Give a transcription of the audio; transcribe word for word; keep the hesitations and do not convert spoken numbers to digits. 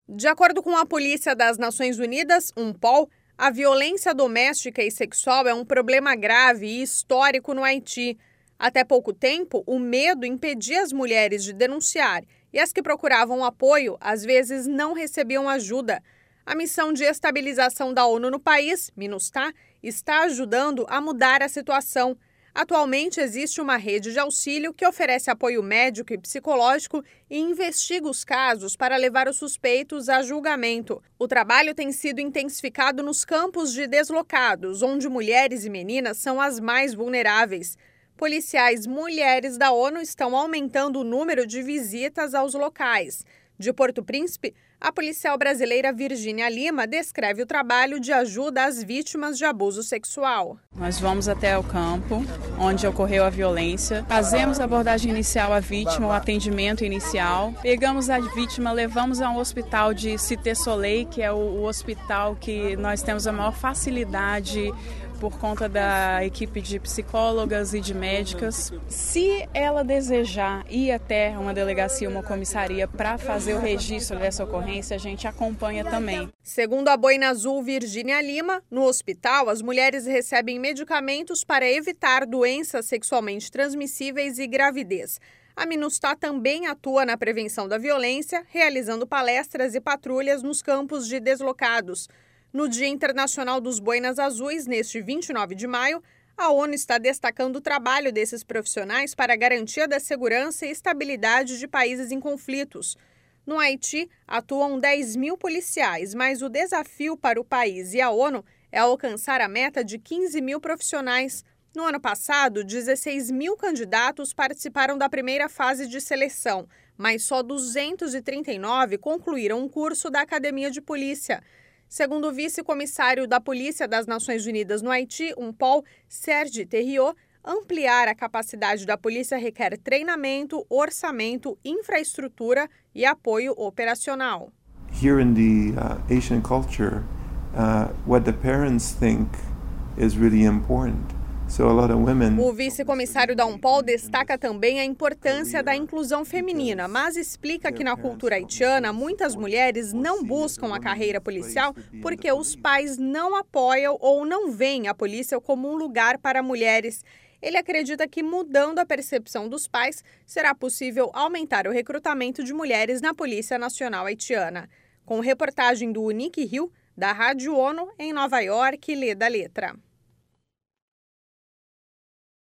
De acordo com a Polícia das Nações Unidas, UNPOL, a violência doméstica e sexual é um problema grave e histórico no Haiti. Até pouco tempo, o medo impedia as mulheres de denunciar e as que procuravam apoio, às vezes, não recebiam ajuda. A missão de estabilização da ONU no país, MINUSTAH, está ajudando a mudar a situação. Atualmente, existe uma rede de auxílio que oferece apoio médico e psicológico e investiga os casos para levar os suspeitos a julgamento. O trabalho tem sido intensificado nos campos de deslocados, onde mulheres e meninas são as mais vulneráveis. Policiais mulheres da ONU estão aumentando o número de visitas aos locais. De Porto Príncipe, a policial brasileira Virgínia Lima descreve o trabalho de ajuda às vítimas de abuso sexual. Nós vamos até o campo onde ocorreu a violência, fazemos a abordagem inicial à vítima, o atendimento inicial, pegamos a vítima, levamos a um hospital de Cité Soleil, que é o, o hospital que nós temos a maior facilidade por conta da equipe de psicólogas e de médicas. Se ela desejar ir até uma delegacia, uma comissaria para fazer o registro dessa ocorrência, a gente acompanha também. Segundo a Boina Azul Virgínia Lima, no hospital as mulheres recebem medicamentos para evitar doenças sexualmente transmissíveis e gravidez. A MINUSTAH também atua na prevenção da violência, realizando palestras e patrulhas nos campos de deslocados. No Dia Internacional dos Boinas Azuis, neste vinte e nove de maio, a ONU está destacando o trabalho desses profissionais para a garantia da segurança e estabilidade de países em conflitos. No Haiti, atuam dez mil policiais, mas o desafio para o país e a ONU é alcançar a meta de quinze mil profissionais. No ano passado, dezesseis mil candidatos participaram da primeira fase de seleção, mas só duzentos e trinta e nove concluíram um curso da Academia de Polícia. Segundo o vice-comissário da Polícia das Nações Unidas no Haiti, UNPOL, Serge Thériault, ampliar a capacidade da polícia requer treinamento, orçamento, infraestrutura e apoio operacional. Here in the uh, Asian culture, uh, what the parents think is really important. So a lot of women... O vice-comissário da UNPOL destaca também a importância da inclusão feminina, mas explica que na cultura haitiana muitas mulheres não buscam a carreira policial porque os pais não apoiam ou não veem a polícia como um lugar para mulheres. Ele acredita que, mudando a percepção dos pais, será possível aumentar o recrutamento de mulheres na Polícia Nacional Haitiana. Com reportagem do Unique Rio, da Rádio ONU, em Nova York, Lê da Letra.